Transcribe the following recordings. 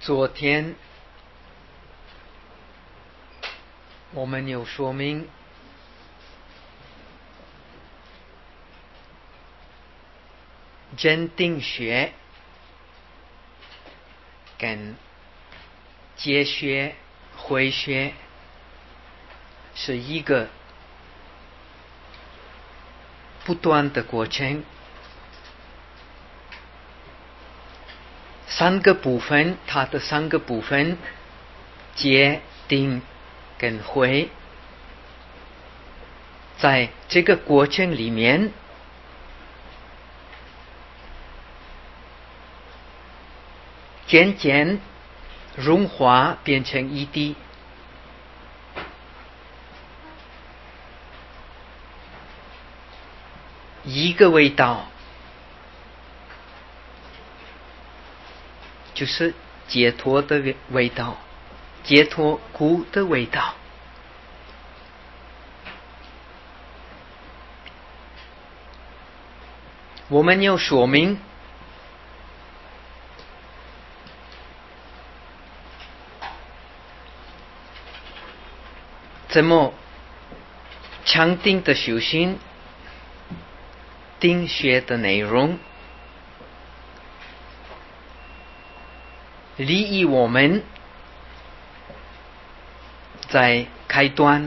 昨天我们有说明鉴定学跟结学回学是一个不断的过程，三个部分，它的三个部分，结、定跟回，在这个过程里面，渐渐融化变成一体，一个味道，就是解脱的味道，解脱苦的味道。我们要说明怎么禅定的修行，定学的内容，利益我们在开端。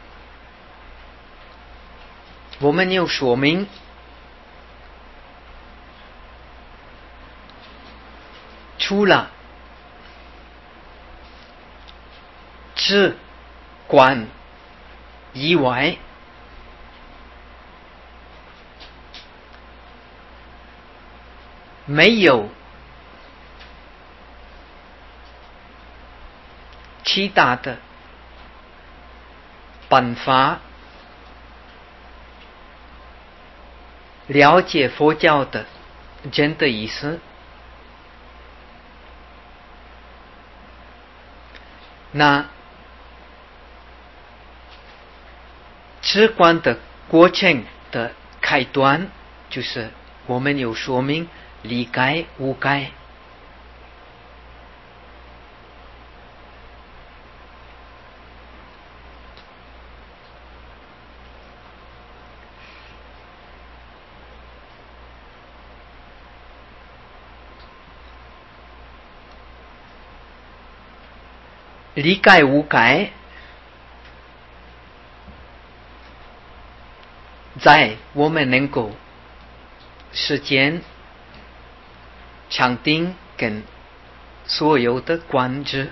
我们要说明除了止观以外，没有其他的办法了解佛教的真的意思。那止观的过程的开端，就是我们有说明理解无解。理解无解，在我们能够实践禅定跟所有的观知，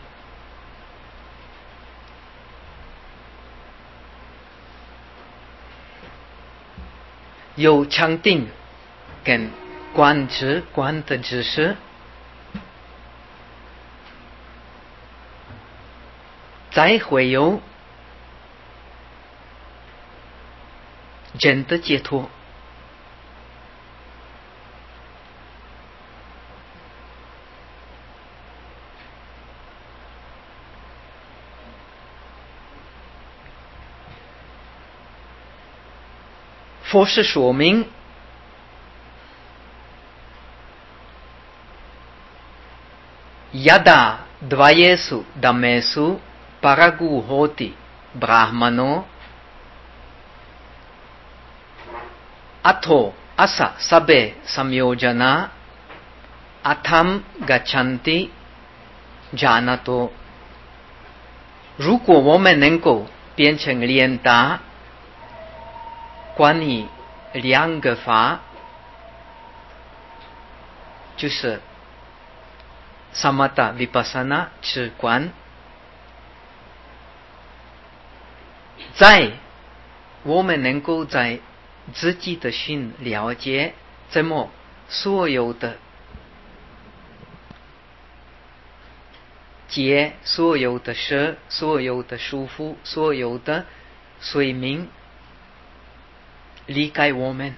有禅定跟观知观的知识，才会有真的解脱。佛是说明यदा द्वयेषु धम्मेषु परगु होति ब्राह्मणो अथो अस सबे संयोजना अथम गच्छन्ति जानतो。如果我们能够变成练达关于两个法，就是samatha vipassana 止观，在我们能够在自己的心了解怎么所有的结，所有的舍，所有的束缚，所有的随命离开我们。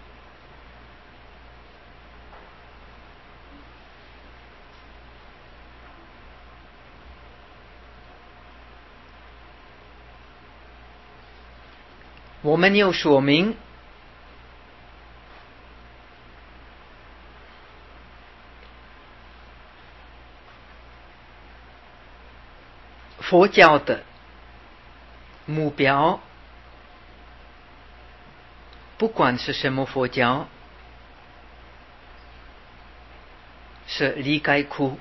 我们要说明佛教的目标，不管是什么佛教，是离开苦。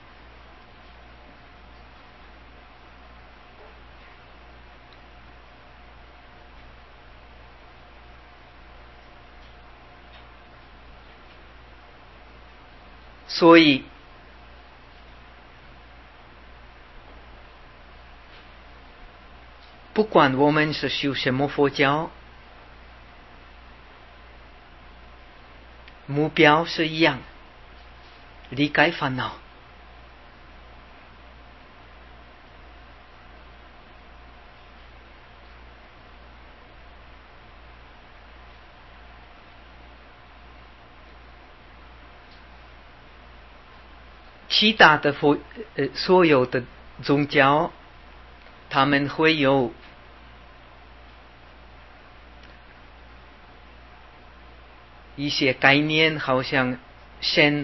所以不管我们是修什么佛教，目标是一样，离开烦恼。其他的所有的宗教，他们会有一些概念，好像先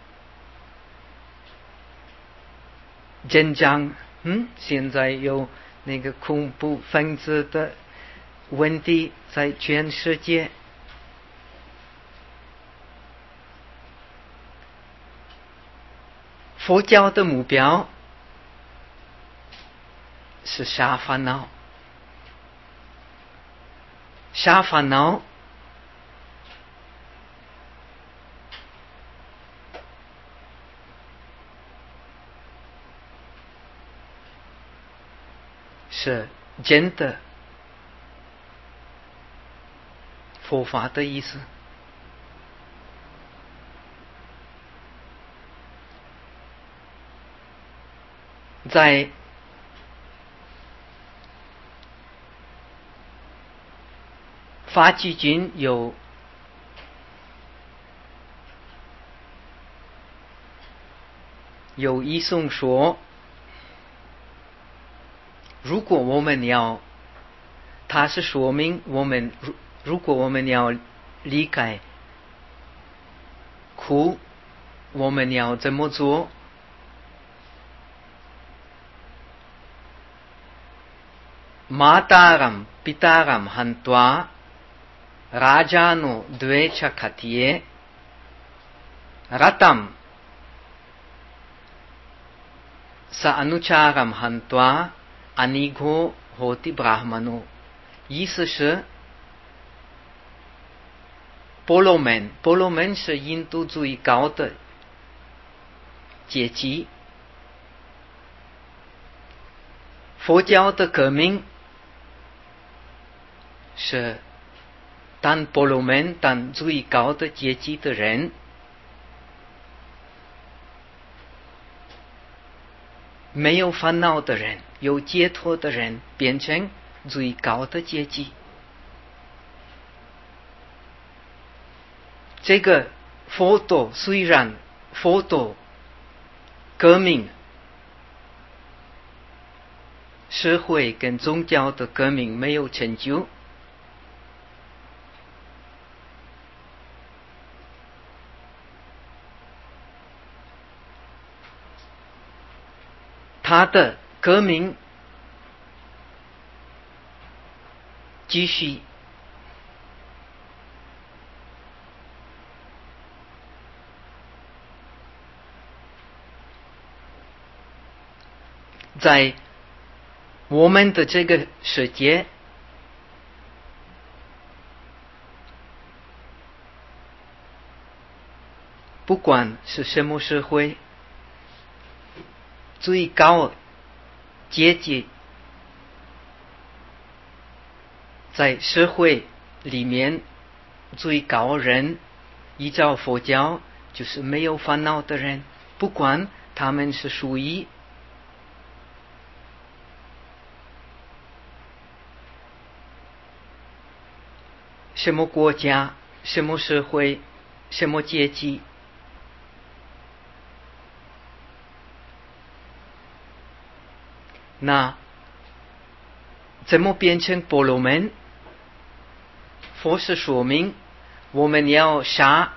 紧张，现在有那个恐怖分子的问题在全世界，佛教的目标是杀烦恼，杀烦恼是真的佛法的意思。在法纪经有一颂说，如果我们要，它是说明我们如果我们要离开苦，我们要怎么做？Mataram Pitaram Hantva Rajano Dvecha Katye Ratam Sa Anucharam Hantva Anigho Hoti Brahmano。 意思是婆罗门是印度最高的阶级，佛教的革命是当婆罗门当最高的阶级的人，没有烦恼的人，有解脱的人变成最高的阶级。这个佛陀虽然佛陀革命社会跟宗教的革命没有成就，他的革命继续在我们的这个世界，不管是什么社会，最高阶级在社会里面最高人，依照佛教就是没有烦恼的人，不管他们是属于什么国家、什么社会、什么阶级，那怎么变成婆罗门？佛是说明我们要杀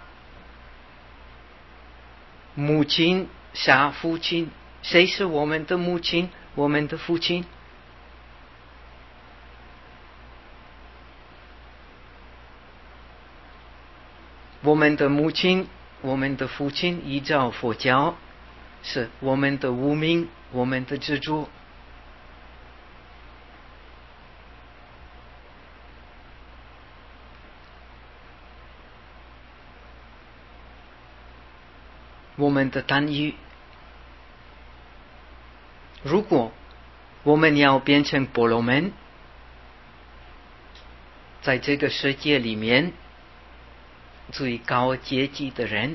母亲，杀父亲。谁是我们的母亲？ 我们的父亲。我们的母亲，我们的父亲依照佛教是我们的无名，我们的执着。我们的贪欲。如果我们要变成婆罗门，在这个世界里面最高阶级的人，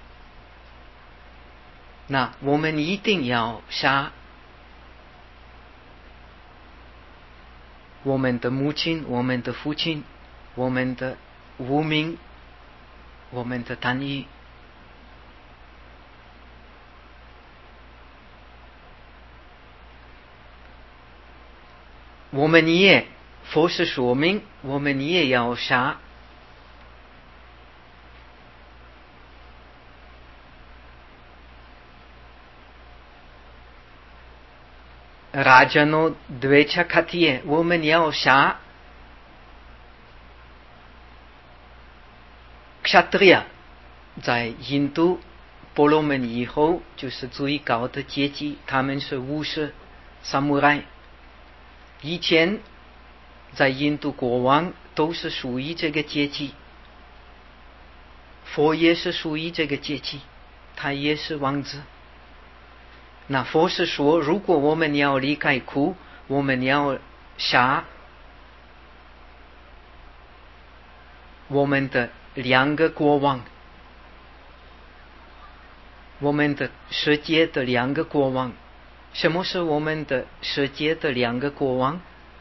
那我们一定要杀我们的母亲，我们的父亲，我们的无名，我们的贪欲。我们也佛是说明，我们也要杀Rajano Dvechakatiye，我们要杀Kshatriya，在印度婆罗门以后就是最高的阶级，他们是武士、samurai。以前在印度国王都是属于这个阶级，佛也是属于这个阶级，他也是王子。那佛是说，如果我们要离开苦，我们要杀我们的两个国王，我们的世界的两个国王。什么是我们的世界的两个国王？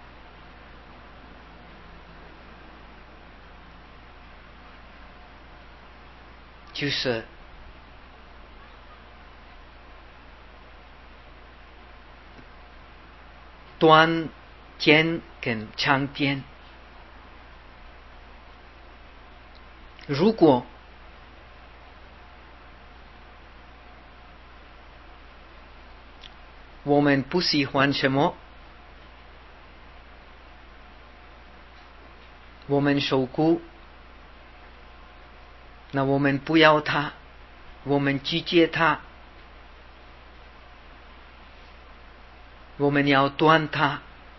就是短剑跟长剑。如果我们不喜欢什么，我们受苦，那我们不要它，我们拒绝它，我们要断它。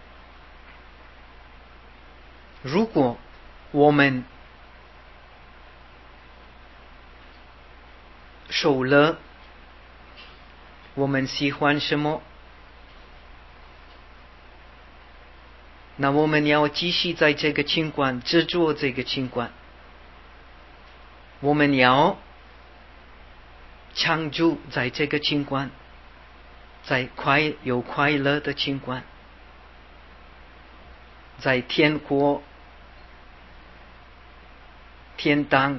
如果我们受了，我们喜欢什么，那我们要继续在这个情况执着这个情况，我们要常住在这个情况，在有快乐的情况，在天国、天堂。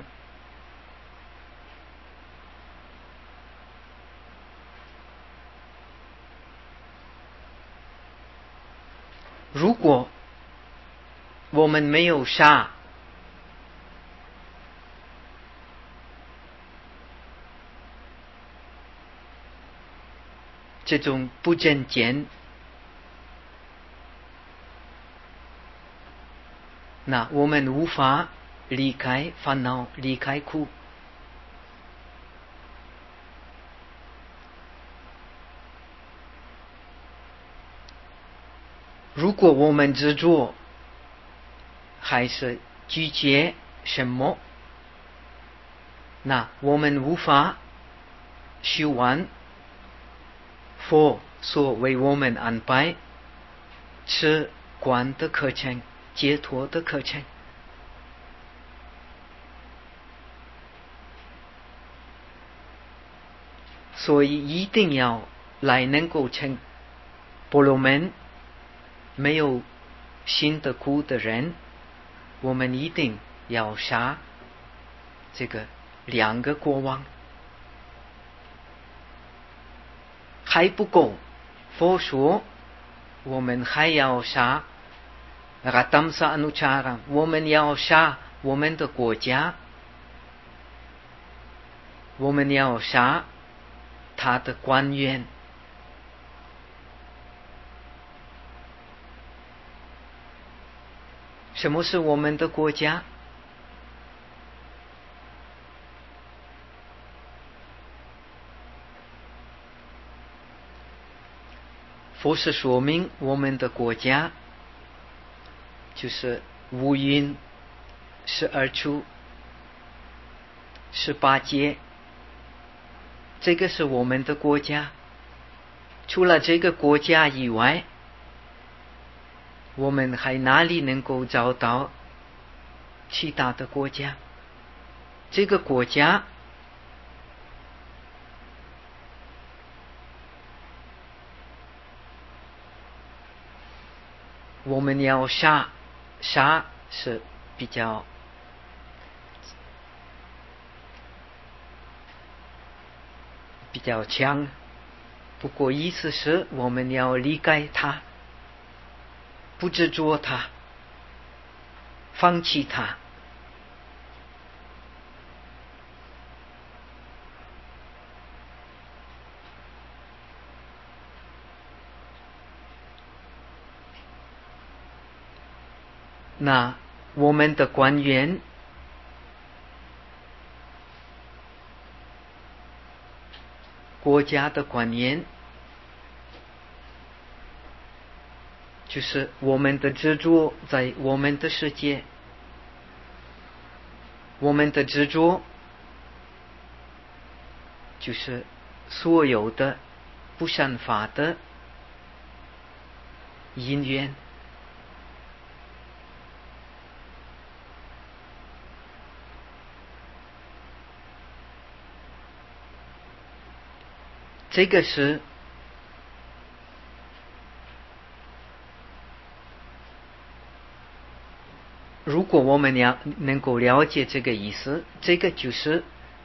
如果我们没有杀这种不正见，那我们无法离开烦恼，离开苦。如果我们执着还是拒绝什么，那我们无法修完佛所为我们安排持观的课程、解脱的课程。所以一定要来能够成婆罗门，没有新的苦的人，我们一定要杀这个两个国王。还不够，佛说我们还要杀Ratamsa Anuchara，我们要杀我们的国家，我们要杀他的官员。 什么是我们的国家？佛是说明我们的国家就是五蕴、12处、18界，这个是我们的国家。除了这个国家以外，我们还哪里能够找到其他的国家？这个国家我们要杀是比较强，不过意思是我们要离开它，不执着它，放弃它。那我们的官员国家的官员就是我们的执着在我们的世界，我们的执着就是所有的不善法的因缘。这个是如果我们能够了解这个意思，这个就是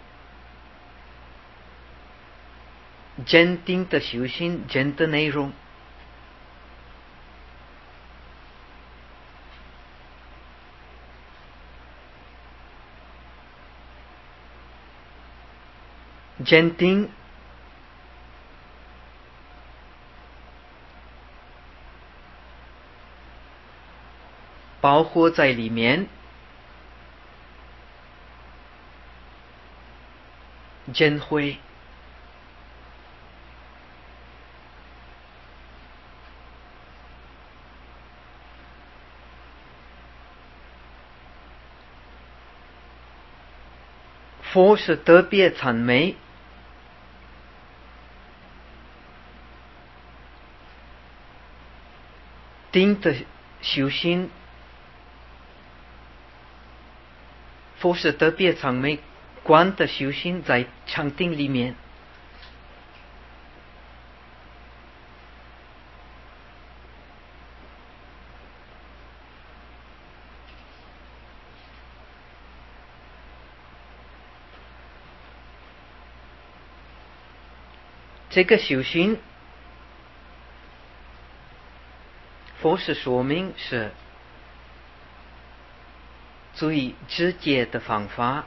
坚定的修行真的内容。坚定包括在里面，真慧佛是特别赞美定的修行，佛是特别赞美观的修行在禅定里面。这个修行佛是说明是最直接的方法，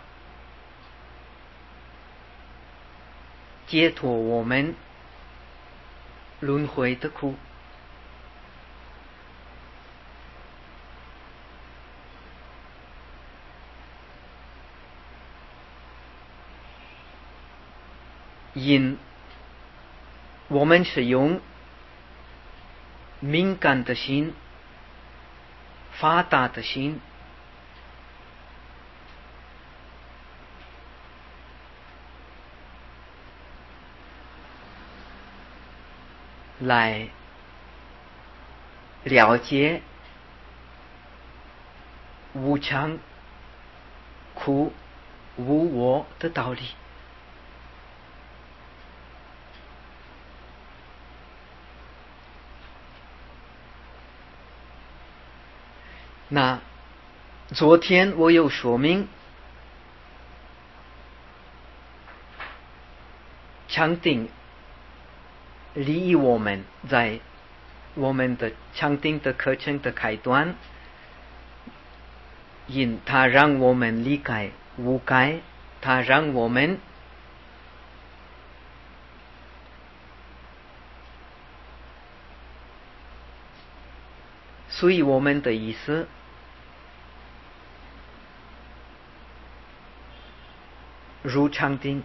解脱我们轮回的苦。因我们是用敏感的心、发达的心来了解无常、苦、无我的道理。那昨天我有说明，禅定利益我们在我们的禅定的课程的开端，因它让我们离开无改，它让我们所以我们的意思如禅定，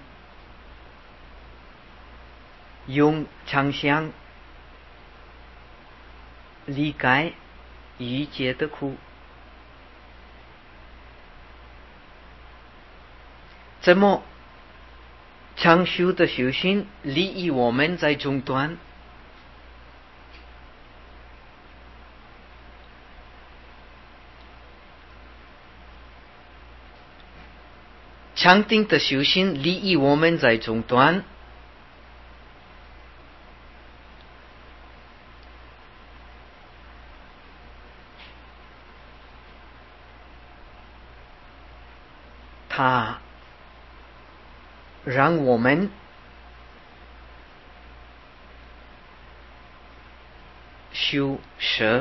用常想理解一切的苦。这么长修的修行利益我们在中断，禅定的修行利益我们在中断，它让我们修舍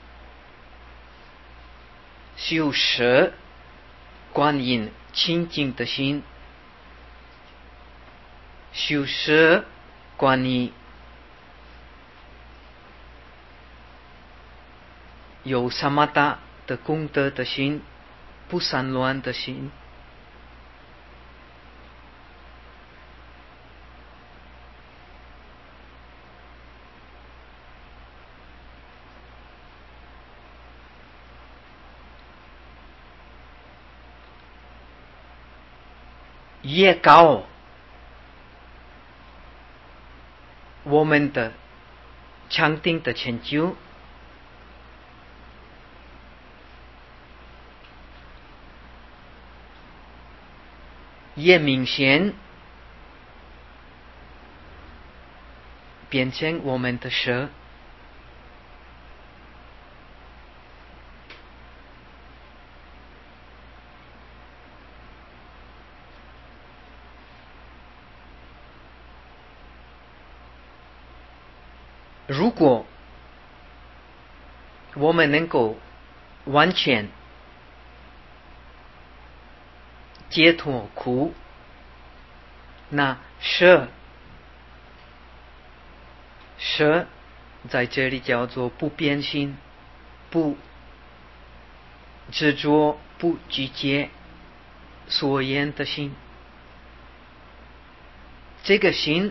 观音清净的心，修舍观音有萨玛达的功德的心，不散乱的心。越高我们的禅定的成就，越明显变成我们的舍。如果我们能够完全解脱苦，那舍在这里叫做不变心、不执着、不拘结所言的心。这个心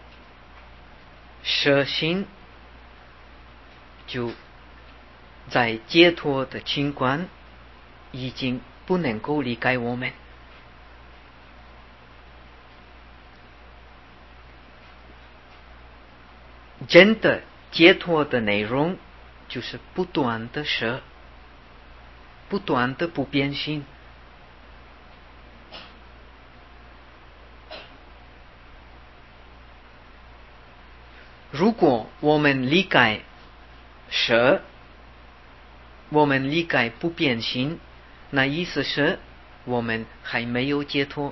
舍心就在解脱的情况已经不能够离开我们。真的解脱的内容就是不断的舍，不断的不变心。如果我们理解舍，我们理解不变心，那意思是我们还没有解脱。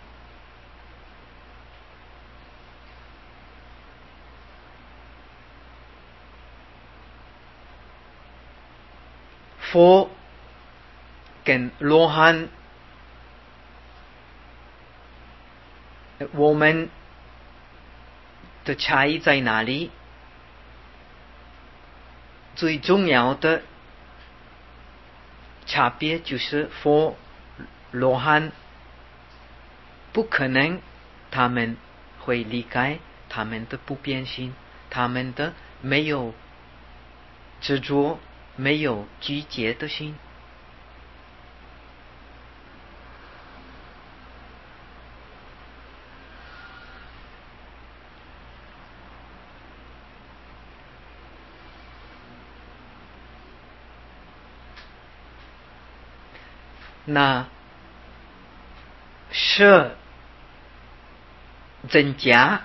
佛跟罗汉，我们的差异在哪里？最重要的差别就是佛、罗汉不可能他们会离开他们的不变心，他们的没有执着、没有拘结的心。那舍增加，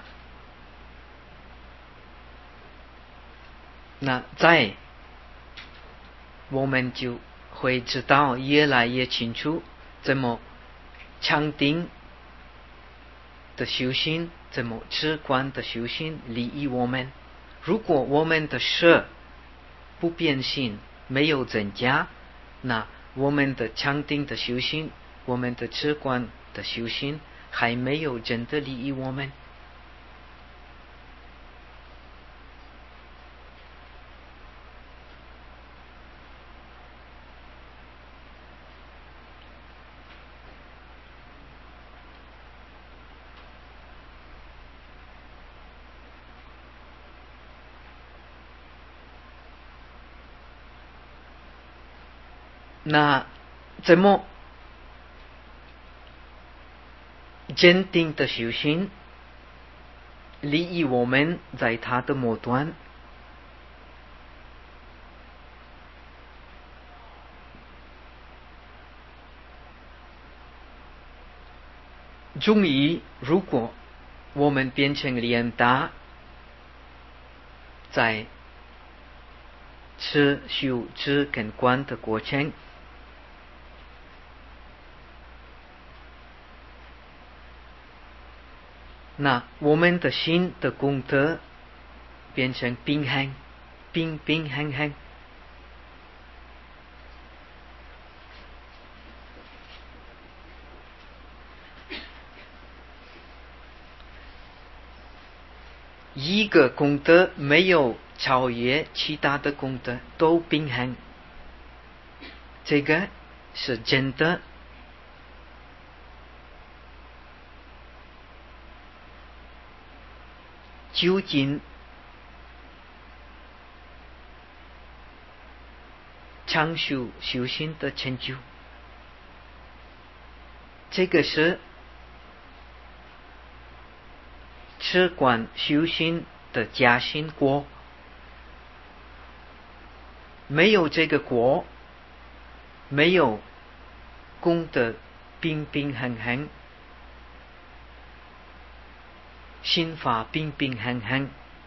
那在我们就会知道越来越清楚，怎么禅定的修行，怎么止观的修行利益我们。如果我们的舍不变心，没有增加，那我们的禅定的修行，我们的止观的修行还没有真的利益我们。 那怎么坚定的修行利益我们在它的末端？终于，如果我们变成练达，在持修知跟观的过程，那我们的心的功德变成平衡，平平衡衡。一个功德没有超越其他的功德，都平衡，这个是真的。究竟长修修行的成就，这个是持观修行的加行果。没有这个果，没有功德平平衡衡，心法平平衡衡，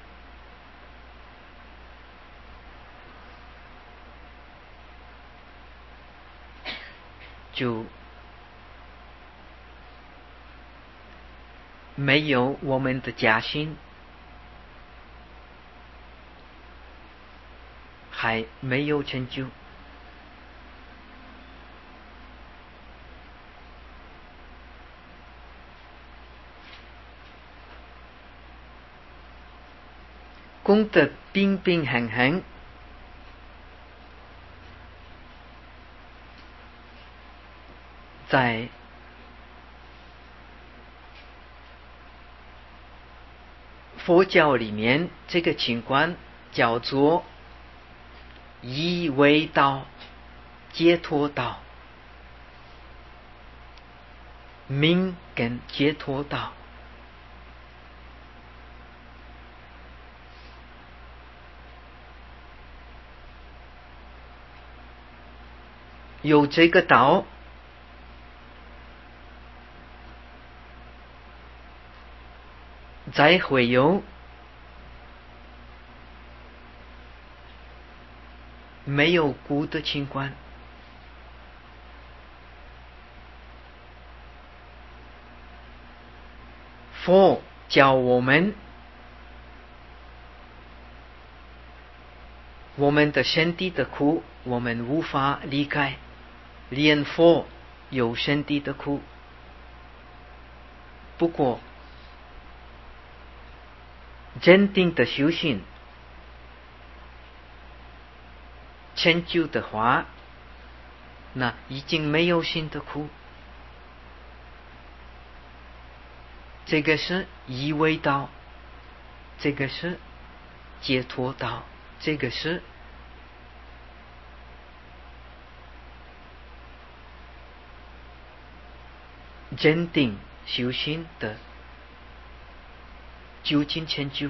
就没有我们的加行，还没有成就。功德平平衡衡，在佛教里面，这个情况叫做依为道、解脱道、明跟解脱道。有这个道，才会有没有苦的情况。佛教我们的身体的苦，我们无法理解，连佛有身体的苦。不过坚定的修行成就的话，那已经没有新的苦。这个是依为道，这个是解脱道，这个是坚定修行的究竟成就。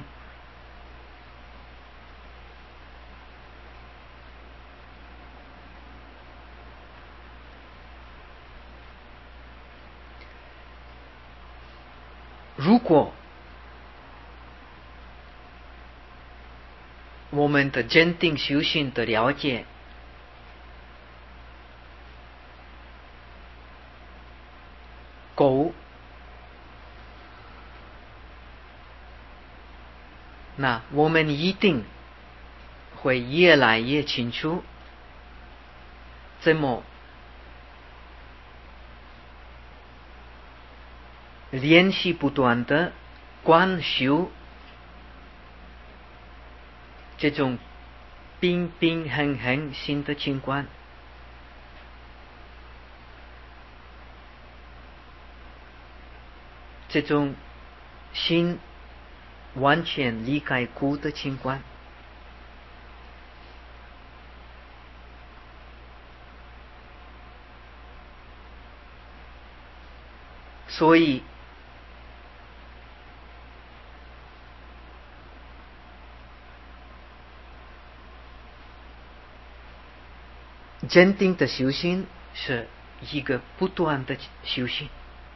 如果我们的坚定修行的了解够，那我们一定会越来越清楚怎么练习不断的观修这种平平衡衡心的情况。这种心完全离开苦的情况， 所以坚定的修行是一个不断的修行。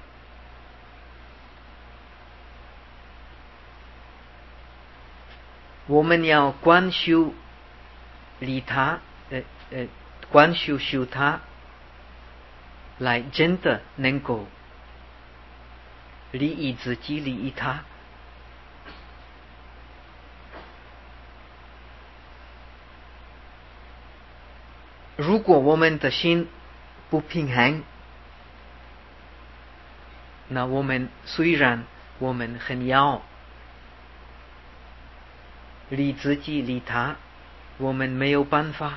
我们要观修利他，观修修他，来真的能够利益自己，利益他。如果我们的心不平衡，那我们虽然我们很要利自己利他，我们没有办法。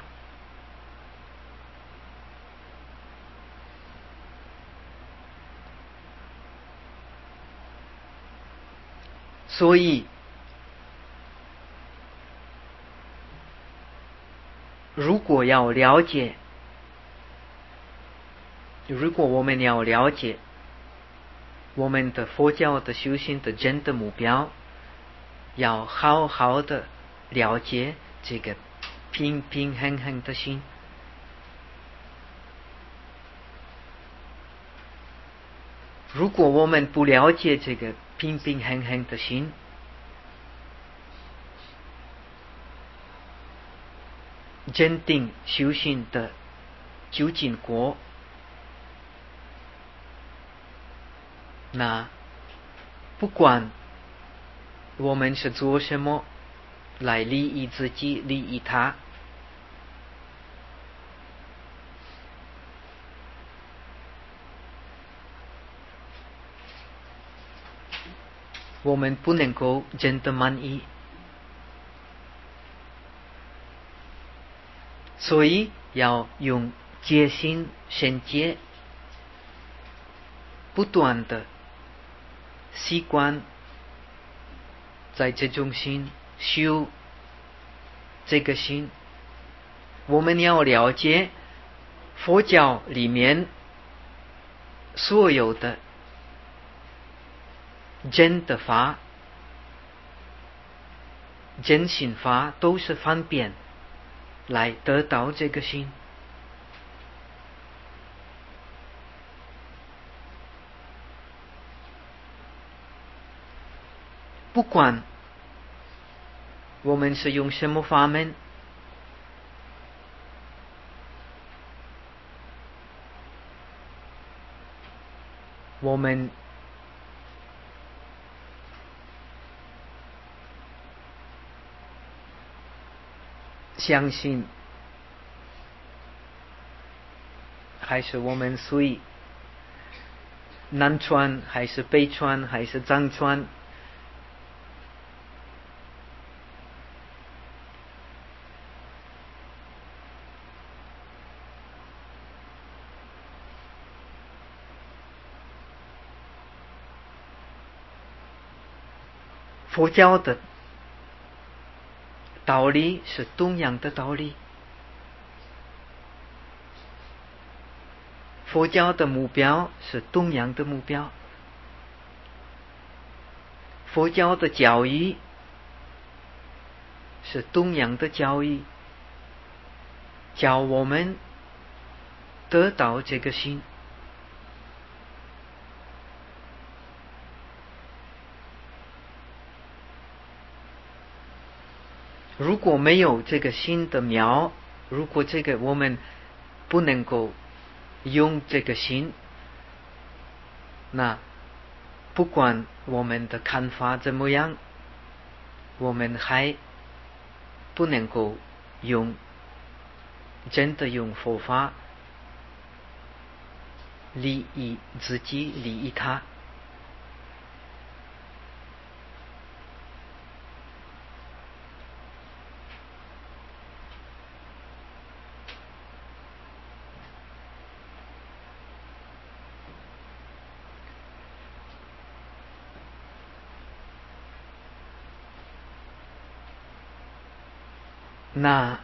所以如果我们要了解我们的佛教的修行的真的目标，要好好的了解这个平平衡衡的心。如果我们不了解这个平平衡衡的心，坚定修行的究竟果，那不管我们是做什么来利益自己，利益他，我们不能够真的满意。所以要用戒心圣洁，不断的习惯在这种心修这个心。我们要了解佛教里面所有的真的法、真心法都是方便来得到这个心。不管我们是用什么法门，我们相信还是我们随南传还是北传还是藏传，佛教的道理是同样的道理，佛教的目标是同样的目标，佛教的教义是同样的教义，教我们得到这个心。如果没有这个心的苗，如果这个我们不能够用这个心，那不管我们的看法怎么样，我们还不能够真的用佛法利益自己，利益他。那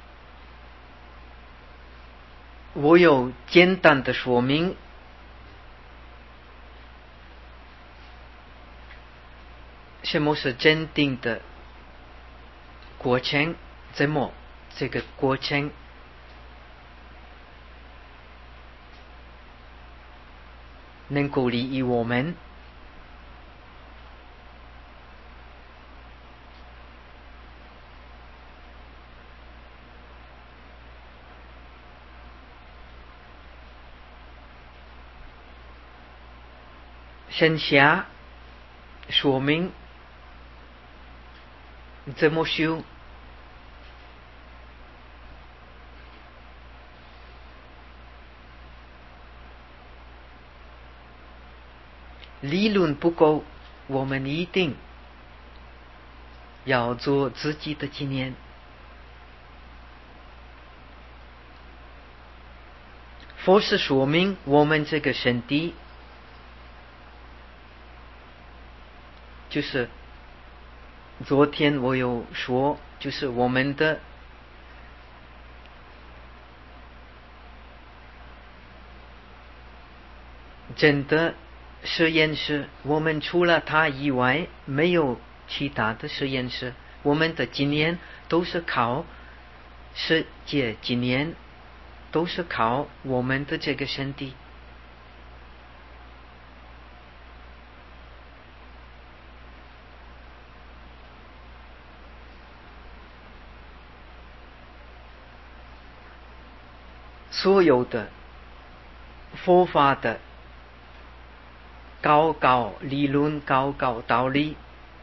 我有简单的说明什么是坚定的过程？怎么这个过程能够利益我们？剩下说明怎么修。理论不够，我们一定要做自己的纪念。佛是说明我们这个身体，就是昨天我有说，就是我们的真的实验室，我们除了它以外没有其他的实验室。我们的经验都是靠世界经验，都是靠我们的这个身体。所有的佛法的高高理论、高高道理，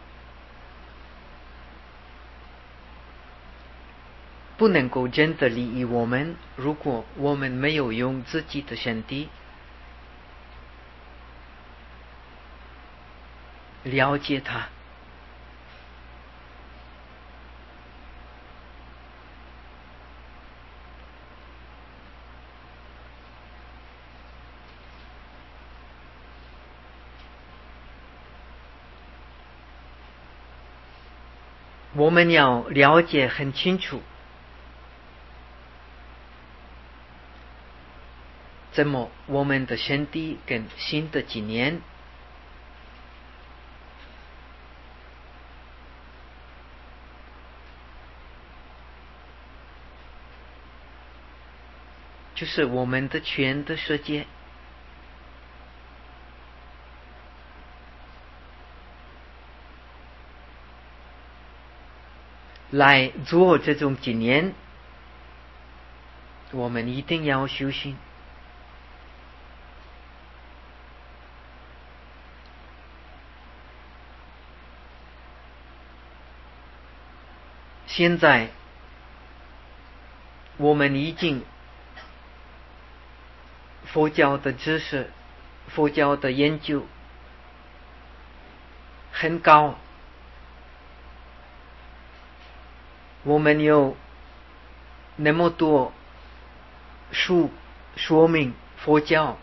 不能够真的利益我们，如果我们没有用自己的身体了解它。我们要了解很清楚，怎么我们的身体跟新的经验就是我们的全的世界，来做这种经验，我们一定要修行。现在我们已经佛教的知识、佛教的研究很高，我们有那么多书说明佛教，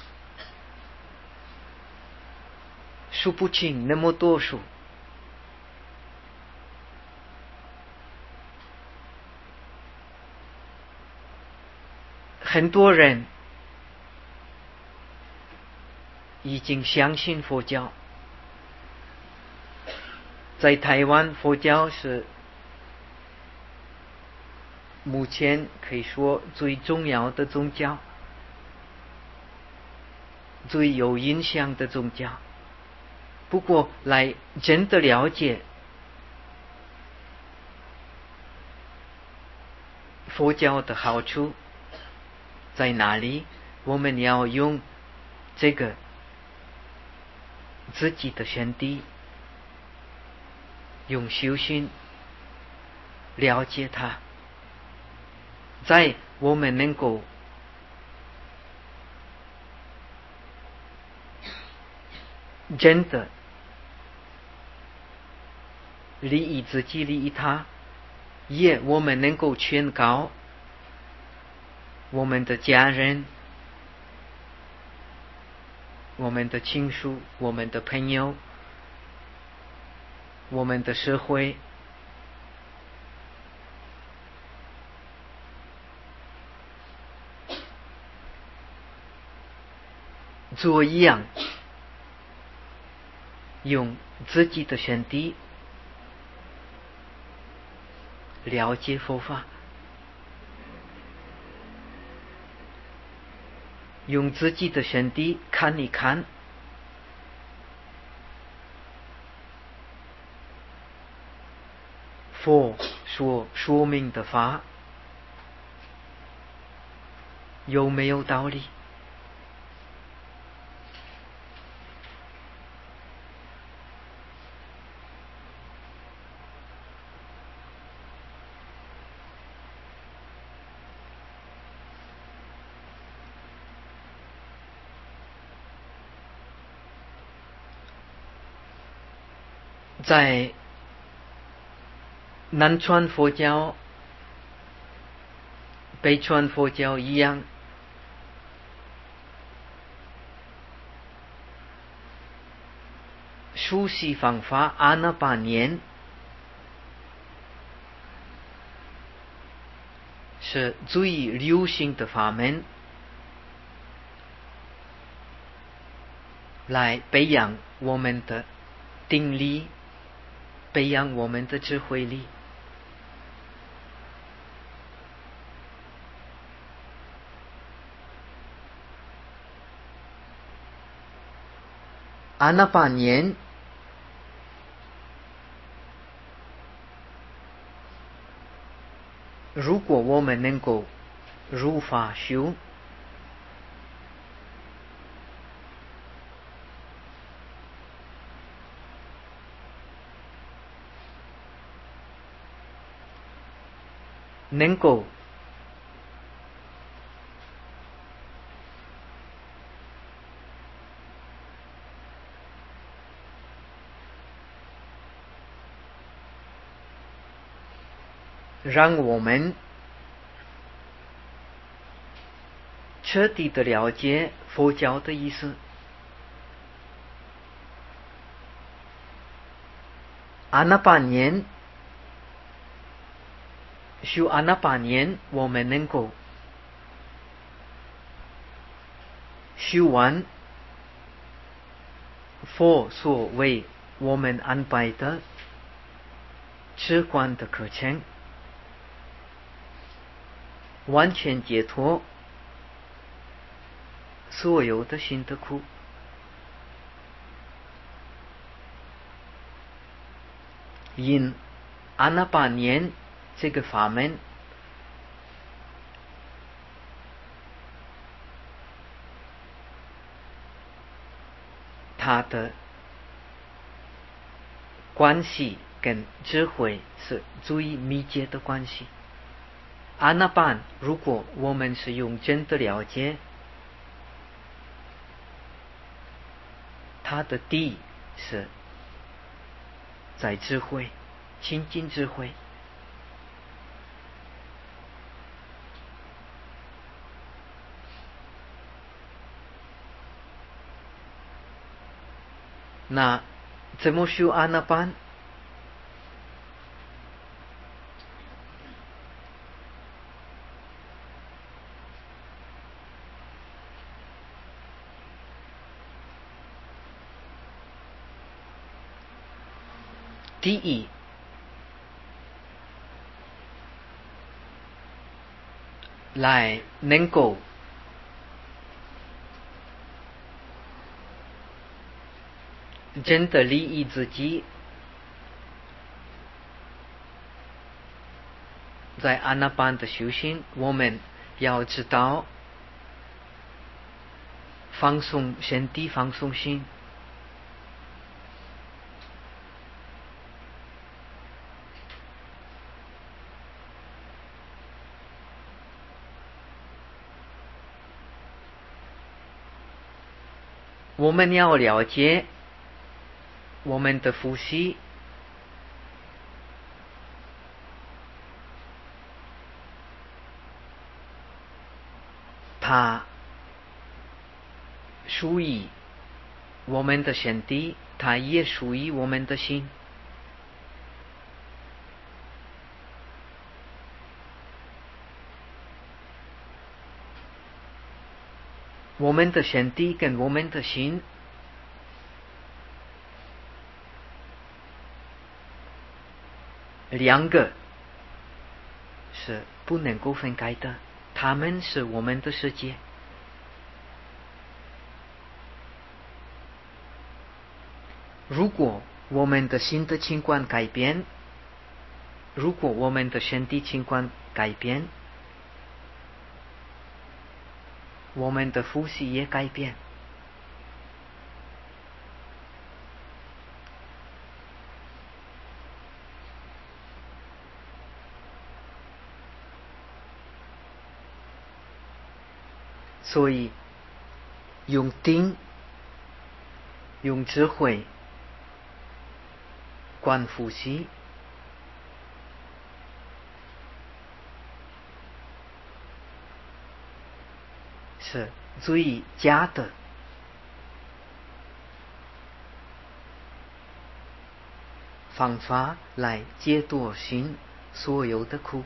数不清那么多书。很多人已经相信佛教。在台湾，佛教是目前可以说最重要的宗教，最有影响的宗教。不过来真的了解佛教的好处在哪里，我们要用这个自己的身体，用修行了解它，在我们能够真的利益自己、利益他，也我们能够劝告我们的家人、我们的亲属、我们的朋友、我们的社会，做一样用自己的身体了解佛法，用自己的身体看一看佛所说明的法有没有道理。在南传佛教、北传佛教一样，熟悉方法阿那巴念是最流行的法门，来培养我们的定力，培养我们的智慧力。阿那巴念如果我们能够如法修，能够让我们彻底的了解佛教的意思。阿那巴念修阿那巴念，我们能够修完佛所为我们安排的止观的课程，完全解脱所有的心的苦。因阿那巴念这个法门，它的关系跟智慧是最密切的关系。阿那巴，如果我们是用真的了解，它的底是在智慧，亲近智慧。那怎么修阿那巴？第一，来能够真的利益自己，在阿那巴的修行，我们要知道放松身体，放松心。我们要了解我们的呼吸，它属于我们的身体，它也属于我们的心。我们的身体跟我们的心两个是不能够分开的，他们是我们的世界。如果我们的心的情况改变，如果我们的身体情况改变，我们的呼吸也改变。所以用定，用智慧观呼吸，是最佳的方法来解脱心所有的苦。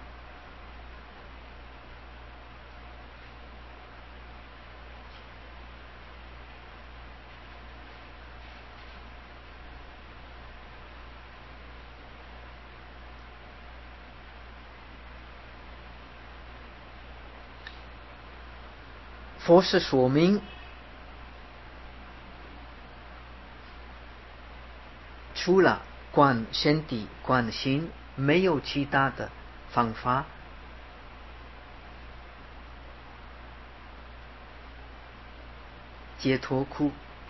佛是说明，除了观身体、观心，没有其他的方法解脱苦。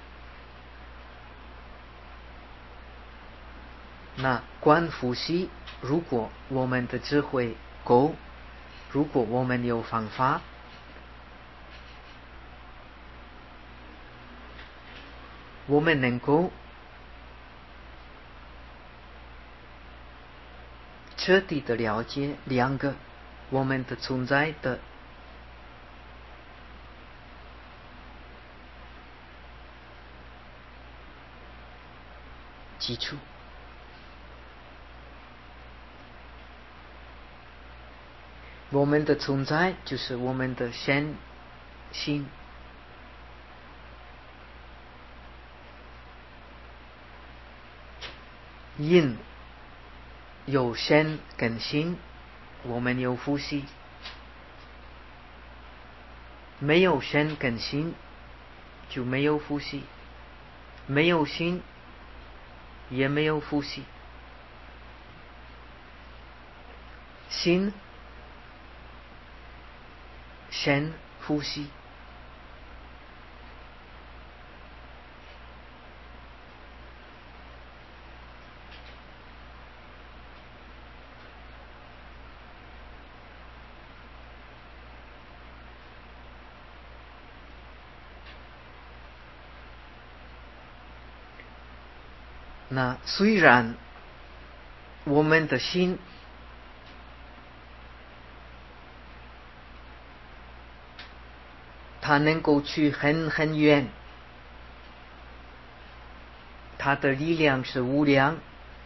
那观呼吸，如果我们的智慧够，如果我们有方法，我们能够彻底的了解两个我们的存在的基础。我们的存在就是我们的身心。因有身跟心，我们有呼吸；没有身跟心，就没有呼吸；没有心，也没有呼吸。心、身、呼吸。那虽然我们的心它能够去很远，它的力量是无量，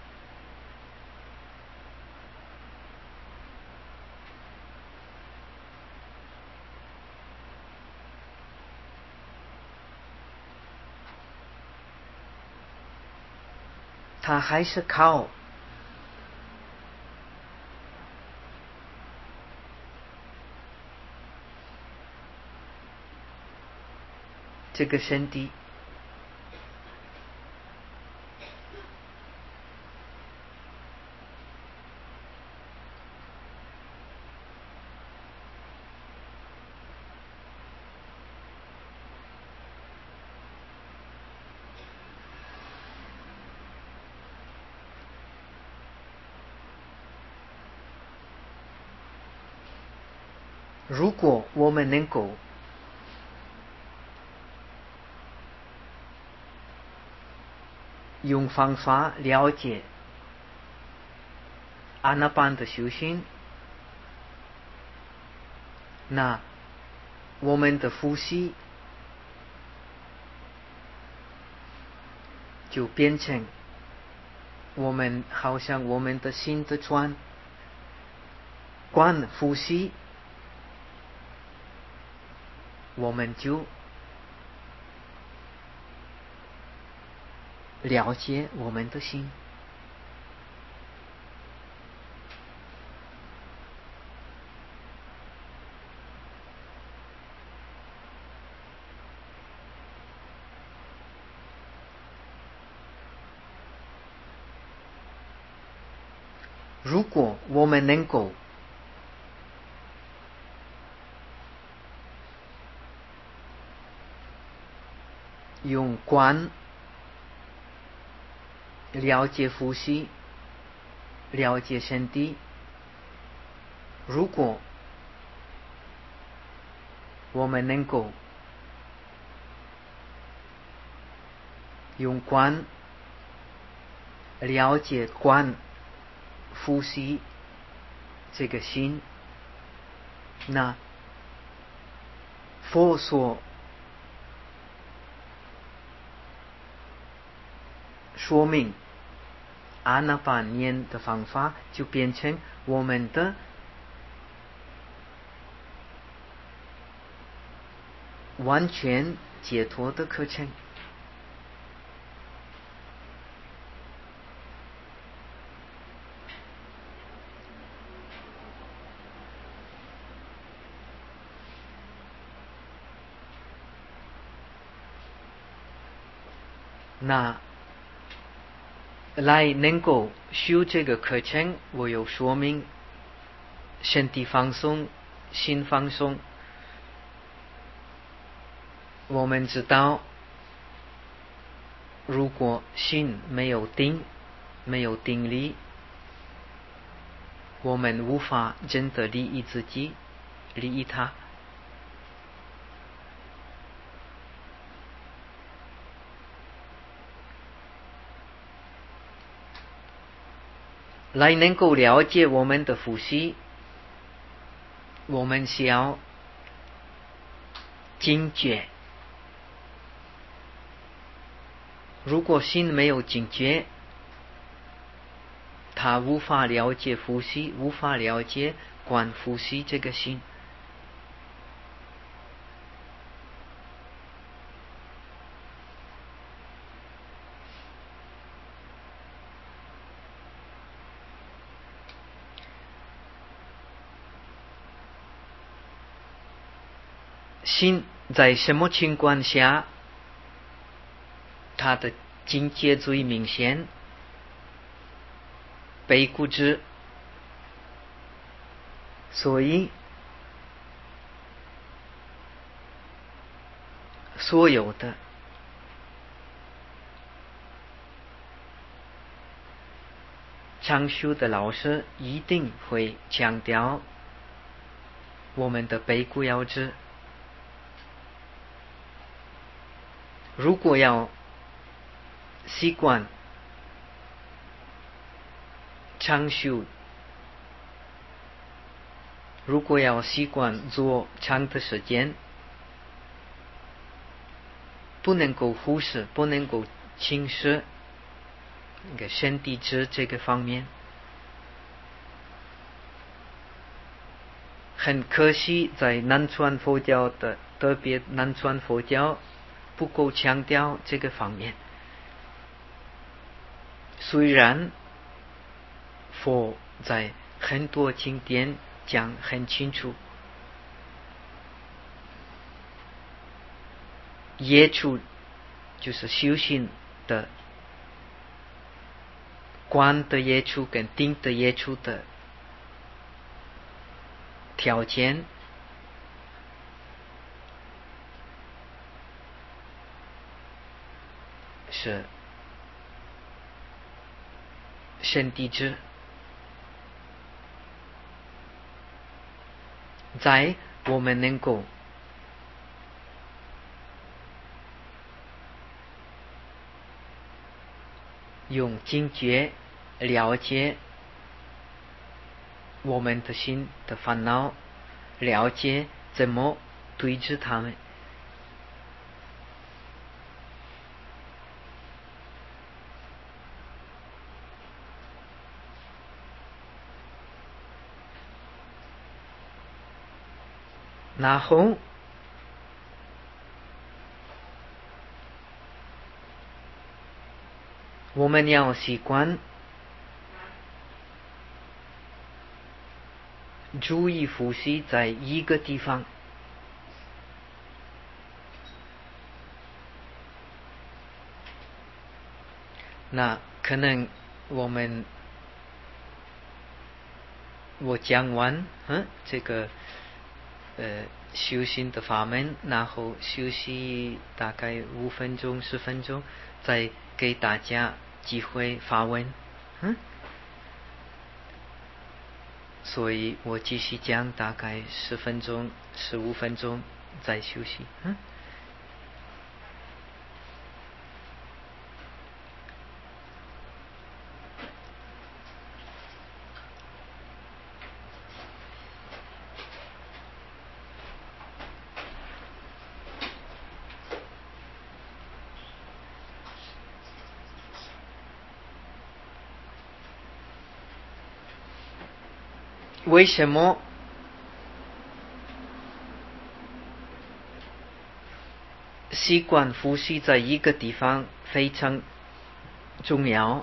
它还是靠这个身体。如果我们能够用方法了解阿那班的修行，那我们的呼吸就变成我们好像我们的心的船，观呼吸，我们就了解我们的心。 如果我们能够用观了解呼吸，了解身体，如果我们能够用观了解观呼吸这个心，那佛所说明阿那般念的方法就变成我们的完全解脱的课程。那来能够修这个课程，我有说明身体放松，心放松。我们知道，如果心没有定，没有定力，我们无法真的利益自己，利益他。来能够了解我们的呼吸，我们需要警觉。如果心没有警觉，他无法了解呼吸，无法了解观呼吸这个心。心在什么情况下，它的境界最明显？被固执。所以所有的常修的老师一定会强调我们的背骨要直。如果要习惯常修，如果要习惯做长的时间，不能够忽视，不能够轻视那个身体直这个方面。很可惜，在南传佛教的，特别南传佛教不够强调这个方面。虽然佛在很多经典讲很清楚，业处就是修行的观的业处跟定的业处的条件是身体直。在我们能够用警觉了解我们的心的烦恼，了解怎么对治他们。然后我们要习惯注意呼吸在一个地方。那可能我们我讲完这个修行的法门，然后休息大概5分钟10分钟，再给大家机会发问。所以我继续讲大概10分钟15分钟再休息。为什么习惯呼吸在一个地方非常重要？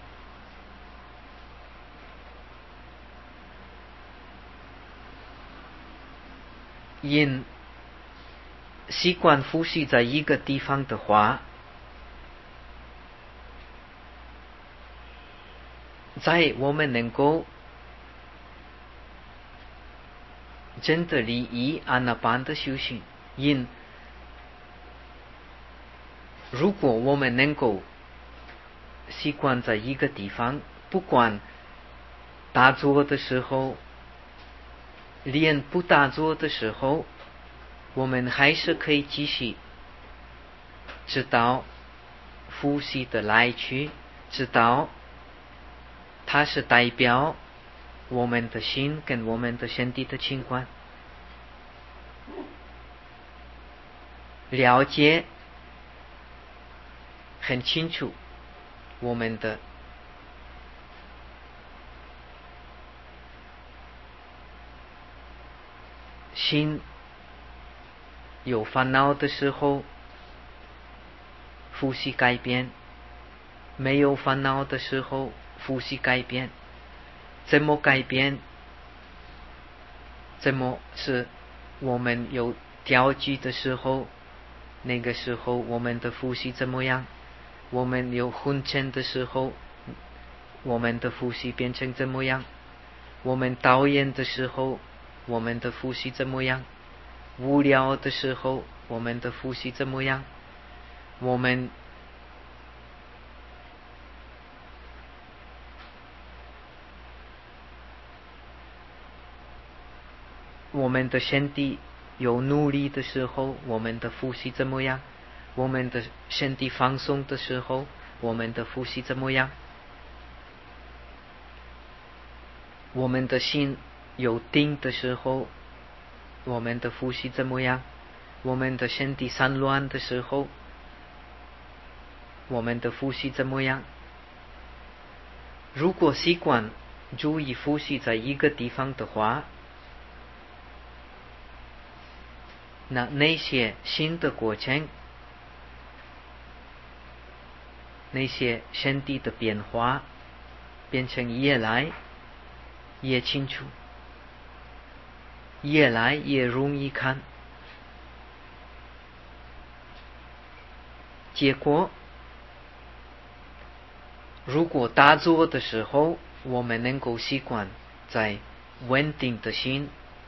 因习惯呼吸在一个地方的话，在我们能够真的利益阿那班的修行。因如果我们能够习惯在一个地方，不管打坐的时候连不打坐的时候，我们还是可以继续知道呼吸的来去，知道它是代表我们的心跟我们的身体的情况，了解很清楚我们的心有烦恼的时候，呼吸改变；没有烦恼的时候，呼吸改变。怎么改变？怎么是我们有调剂的时候，那个时候我们的呼吸怎么样？我们有昏沉的时候，我们的呼吸变成怎么样？我们讨厌的时候，我们的呼吸怎么样？无聊的时候，我们的呼吸怎么样？我们的身体有努力的时候，我们的呼吸怎么样？我们的身体放松的时候，我们的呼吸怎么样？我们的心有定的时候，我们的呼吸怎么样？我们的身体散乱的时候，我们的呼吸怎么样？如果习惯注意呼吸在一个地方的话，那些新的过程，那些身体的变化，变成越来越清楚，越来越容易看。结果，如果打坐的时候，我们能够习惯在稳定的心，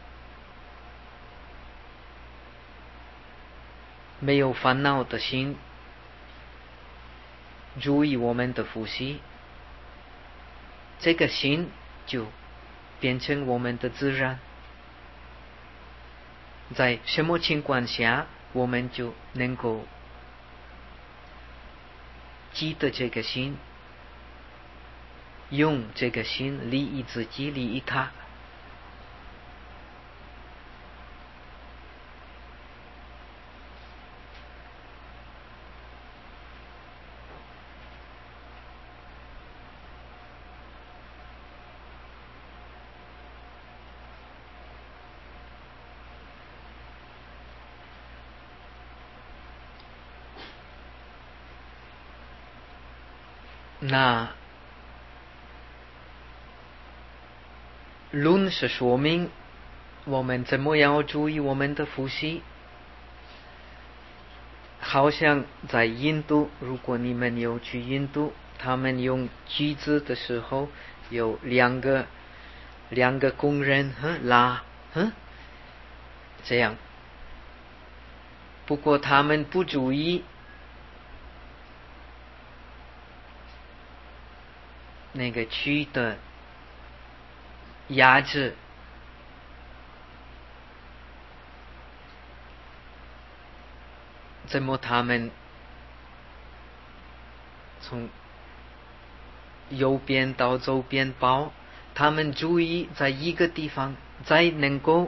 没有烦恼的心，注意我们的呼吸，这个心就变成我们的自然。在什么情况下，我们就能够记得这个心，用这个心利益自己，利益他。那论是说明我们怎么样注意我们的呼吸。好像在印度，如果你们有去印度，他们用橘子的时候有2个 2个工人拉这样。不过他们不注意那个蛆的压制，怎么他们从右边到左边跑，他们注意在一个地方，才能够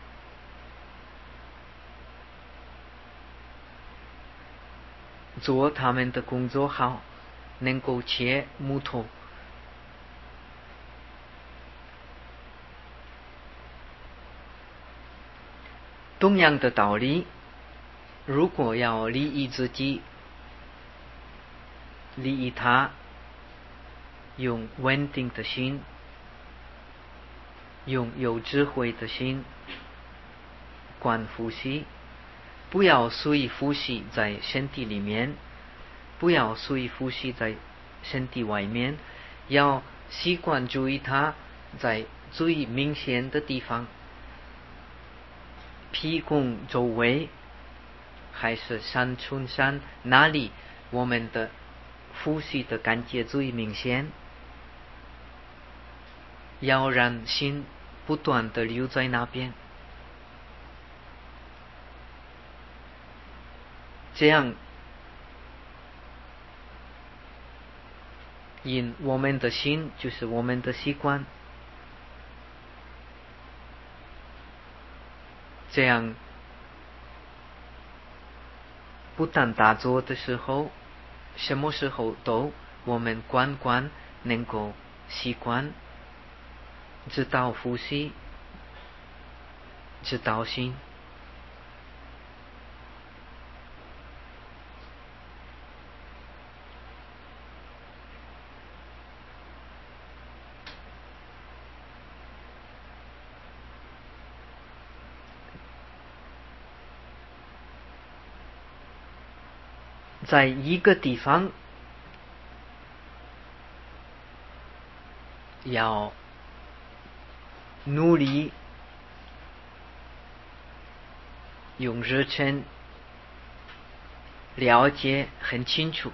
做他们的工作好，能够切木头。同样的道理，如果要利益自己，利益他，用稳定的心，用有智慧的心观呼吸，不要随呼吸在身体里面，不要随呼吸在身体外面，要习惯注意它在最明显的地方，屁股周围还是三寸山哪里我们的呼吸的感觉最明显，要让心不断地留在那边，这样因我们的心就是我们的习惯，这样不但打坐的时候，什么时候都我们观能够习惯，知道呼吸，知道心。在一个地方要努力用热忱了解很清楚，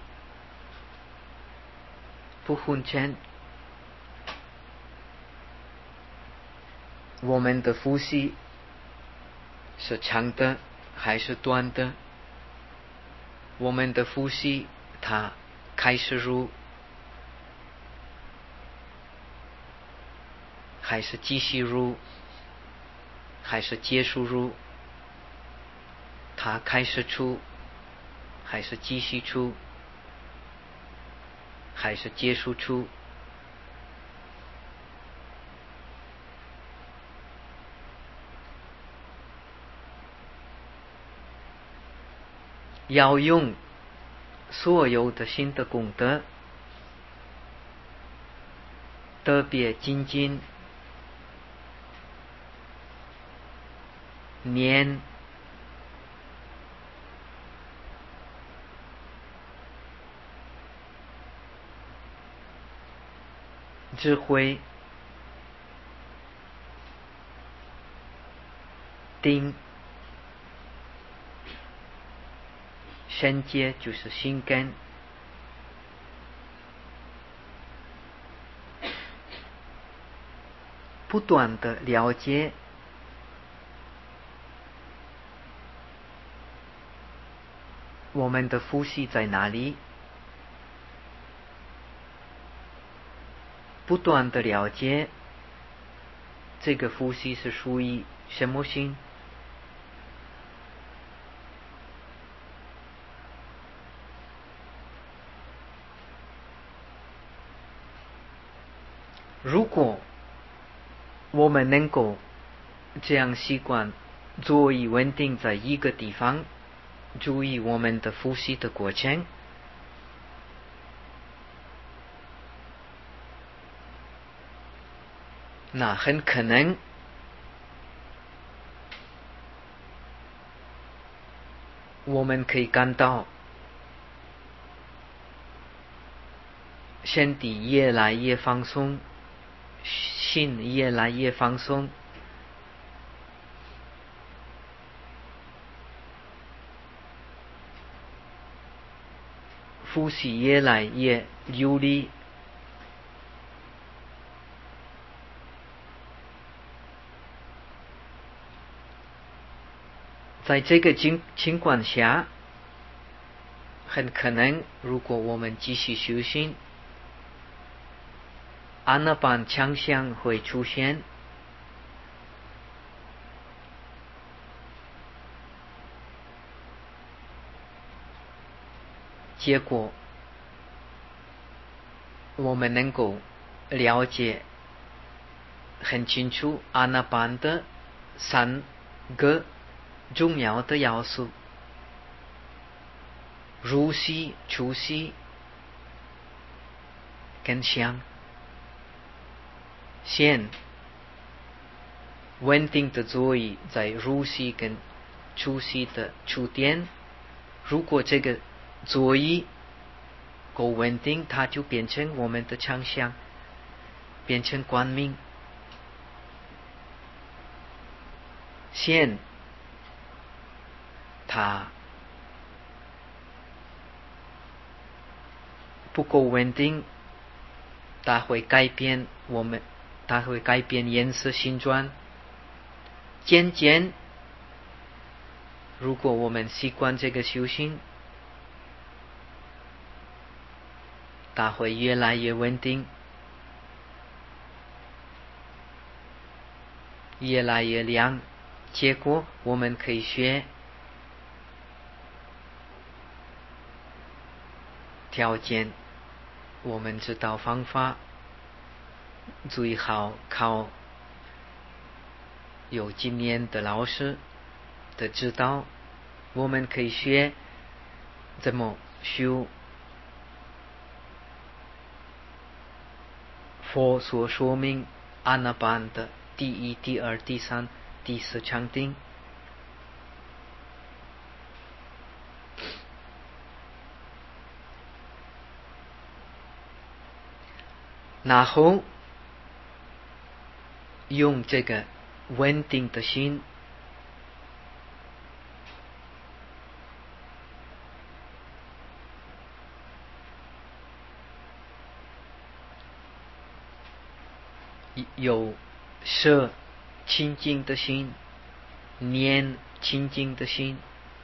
不混圈我们的呼吸是长的还是短的，我们的呼吸它开始入还是继续入，还是结束入，它开始出还是继续出，还是结束出。要用所有的新的功德，特别精进念智慧定圣洁，就是心根，不断的了解我们的呼吸在哪里，不断的了解这个呼吸是属于什么心。如果我们能够这样习惯坐以稳定在一个地方，注意我们的呼吸的过程，那很可能我们可以感到身体越来越放松， 心越来越放松，呼吸越来越流利，在这个情况下，很可能如果我们继续修行，阿那般强项会出现，结果我们能够了解很清楚阿那般的3个重要的要素：入息、出息跟相。先稳定的座椅在入息跟出息的出点，如果这个座椅够稳定，它就变成我们的强项，变成光明。先它不够稳定，它会改变颜色、形状。渐渐，如果我们习惯这个修行，它会越来越稳定，越来越亮。结果我们可以学条件，我们知道方法，最好靠有经验的老师的指导，我们可以学怎么修佛所说明阿那般的第1、第2、第3、第4禅定。然后用这个稳定的心，有舍清净的心，念清净的心，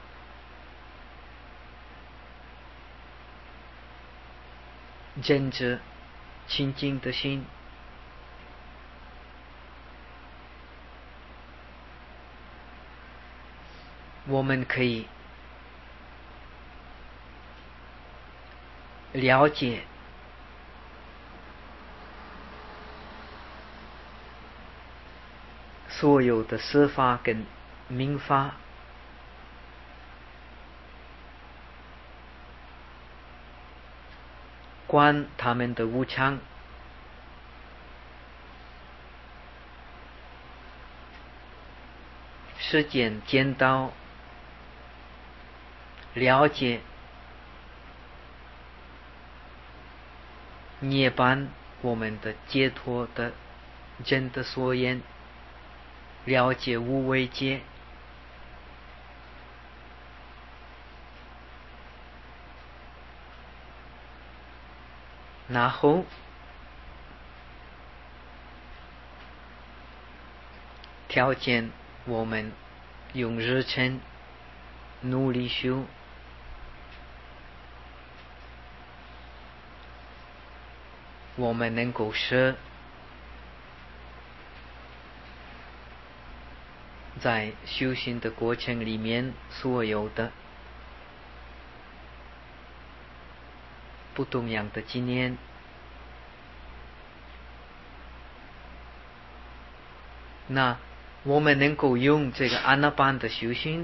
忍着清净的心，我们可以了解所有的色法跟名法，观他们的无常，时间见到了解涅槃，我们的解脱的真的所言，了解无为界，然后条件我们用日程努力修，我们能够舍在修行的过程里面所有的不同样的经验，那我们能够用这个阿那般的修行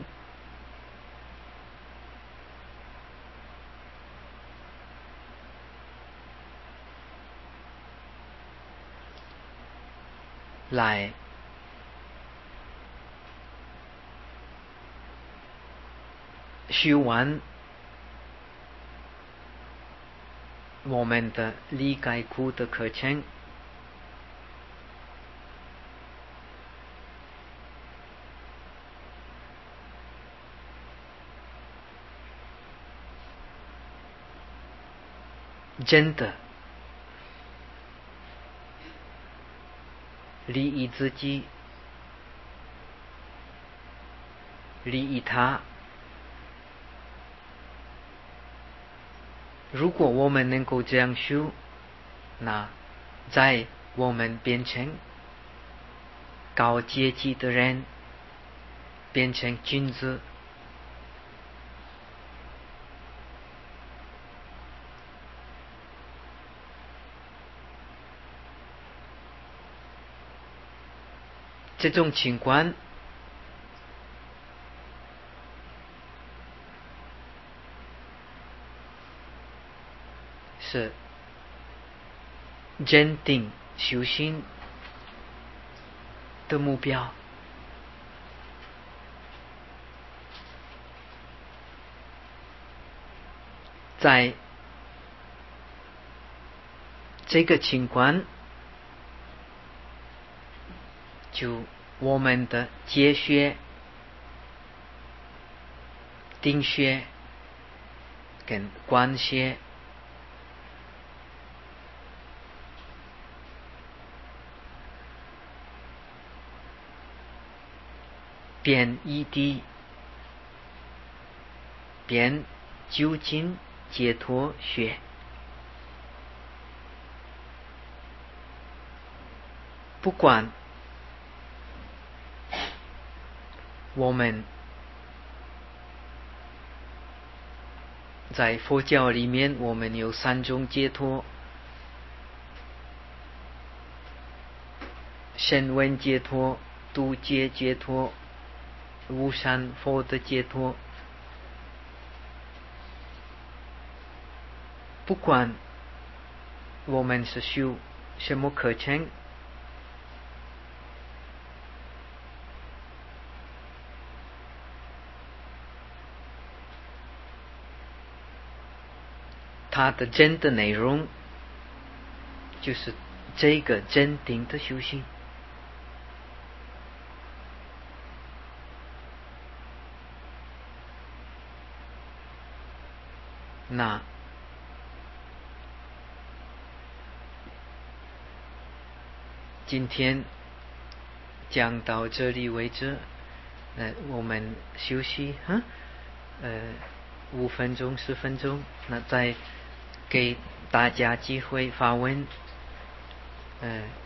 来修完我们的理解苦的课程， 真的利益自己，利益他。如果我们能够这样修，那在我们变成高阶级的人，变成君子，这种情况是坚定修行的目标。在这个情况，就我们的结穴、丁穴跟关穴变异地，变究竟解脱穴。不管我们在佛教里面，我们有3种解脱：声闻解脱、度劫解脱、无上佛的解脱。不管我们是修什么课程，它的真的内容就是这个真定的修行。那今天讲到这里为止，我们休息5分钟10分钟，那再给大家机会发问。